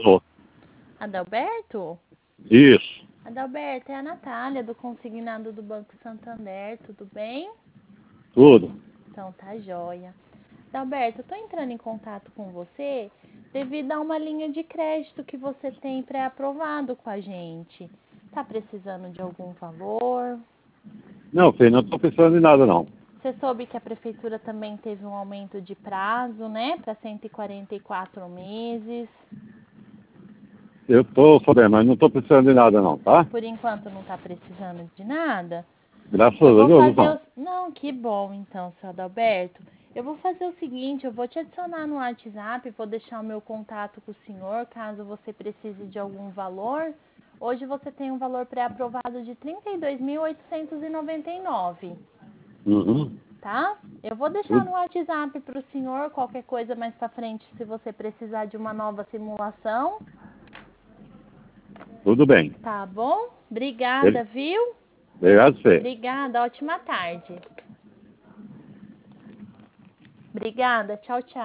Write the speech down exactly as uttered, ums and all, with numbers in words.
Alô? Adalberto? Isso. Adalberto, é a Natália do Consignado do Banco Santander, tudo bem? Tudo. Então tá joia. Adalberto, eu tô entrando em contato com você devido a uma linha de crédito que você tem pré-aprovado com a gente. Tá precisando de algum valor? Não, filho, não estou pensando em nada, não. Você soube que a prefeitura também teve um aumento de prazo, né, para cento e quarenta e quatro meses. Eu estou sabendo, mas não estou pensando em nada, não, tá? Por enquanto não tá precisando de nada. Graças Eu a vou Deus, fazer não. os... Não, que bom então, seu Adalberto. Eu vou fazer o seguinte, eu vou te adicionar no WhatsApp, vou deixar o meu contato com o senhor, caso você precise de algum valor. Hoje você tem um valor pré-aprovado de trinta e dois mil oitocentos e noventa e nove, Uhum. tá? Eu vou deixar Tudo, no WhatsApp para o senhor, qualquer coisa mais para frente, se você precisar de uma nova simulação, tudo bem. tá bom? Obrigada, Ele- viu? Obrigado, você. Obrigada, ótima tarde. Obrigada, tchau, tchau.